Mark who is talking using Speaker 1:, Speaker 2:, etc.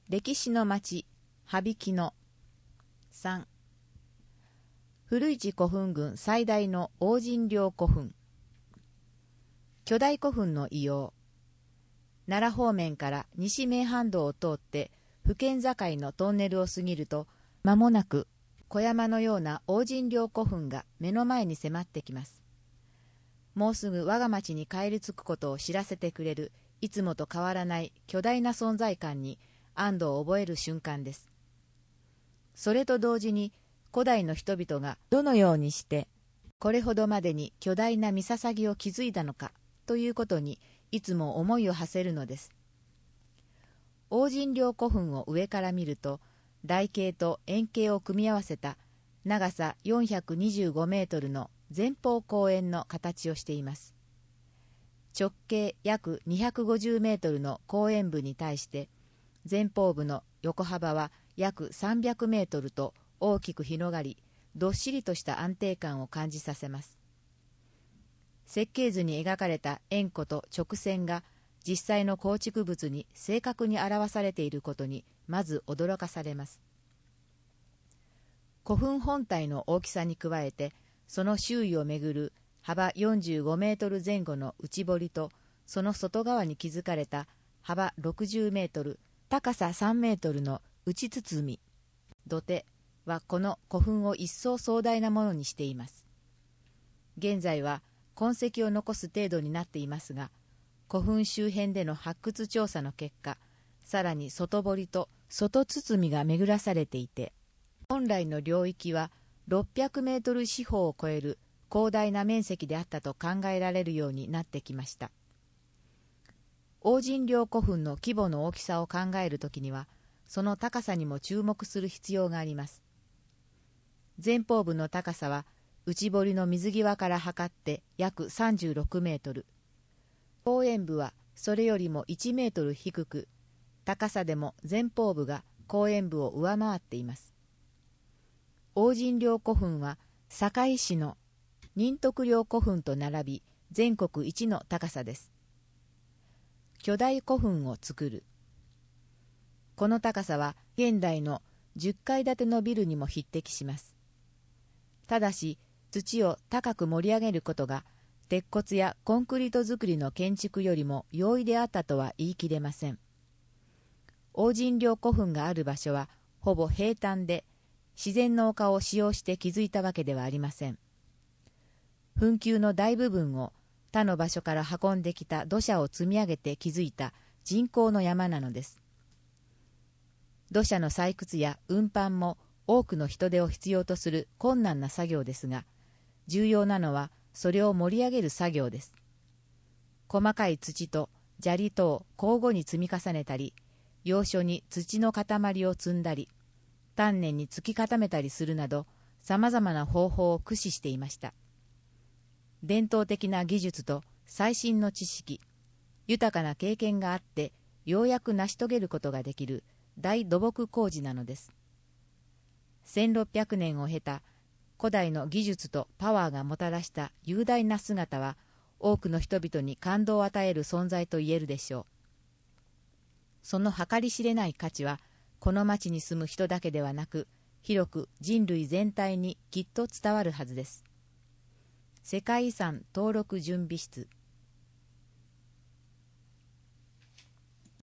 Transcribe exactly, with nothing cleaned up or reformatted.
Speaker 1: 歴史の町、羽曳野。さん、古市古墳群最大の王神陵古墳。巨大古墳の異様。奈良方面から西名阪道を通って府県境のトンネルを過ぎると、間もなく小山のような王神陵古墳が目の前に迫ってきます。もうすぐ我が町に帰り着くことを知らせてくれる、いつもと変わらない巨大な存在感に安堵を覚える瞬間です。それと同時に古代の人々がどのようにしてこれほどまでに巨大な見捧を築いたのかということにいつも思いを馳せるのです。王神陵古墳を上から見ると、台形と円形を組み合わせた長さよんひゃくにじゅうごメートルの前方後円の形をしています。直径約にひゃくごじゅうメートルの後円部に対して前方部の横幅は約さんびゃくメートルと大きく広がり、どっしりとした安定感を感じさせます。設計図に描かれた円弧と直線が実際の構築物に正確に表されていることにまず驚かされます。古墳本体の大きさに加えて、その周囲をめぐる幅よんじゅうごメートル前後の内堀と、その外側に築かれた幅ろくじゅうメートル、高ささんメートルの内包み、土手はこの古墳を一層壮大なものにしています。現在は痕跡を残す程度になっていますが、古墳周辺での発掘調査の結果、さらに外堀と外包みが巡らされていて、本来の領域はろっぴゃくメートル四方を超える広大な面積であったと考えられるようになってきました。王神陵古墳の規模の大きさを考えるときには、その高さにも注目する必要があります。前方部の高さは内堀の水際から測って約さんじゅうろくメートル、後円部はそれよりもいちメートル低く、高さでも前方部が後円部を上回っています。王神陵古墳は堺市の仁徳陵古墳と並び全国一の高さです。巨大古墳を作る。この高さは現代のじゅっかい建てのビルにも匹敵します。ただし土を高く盛り上げることが鉄骨やコンクリート造りの建築よりも容易であったとは言い切れません。王神陵古墳がある場所はほぼ平坦で、自然の丘を使用して築いたわけではありません。墳丘の大部分を他の場所から運んできた土砂を積み上げて築いた人工の山なのです。土砂の採掘や運搬も多くの人手を必要とする困難な作業ですが、重要なのはそれを盛り上げる作業です。細かい土と砂利等を交互に積み重ねたり、要所に土の塊を積んだり、丹念に突き固めたりするなど、さまざまな方法を駆使していました。伝統的な技術と最新の知識、豊かな経験があって、ようやく成し遂げることができる大土木工事なのです。せんろっぴゃくねんを経た古代の技術とパワーがもたらした雄大な姿は、多くの人々に感動を与える存在と言えるでしょう。その計り知れない価値は、この町に住む人だけではなく、広く人類全体にきっと伝わるはずです。世界遺産登録準備室。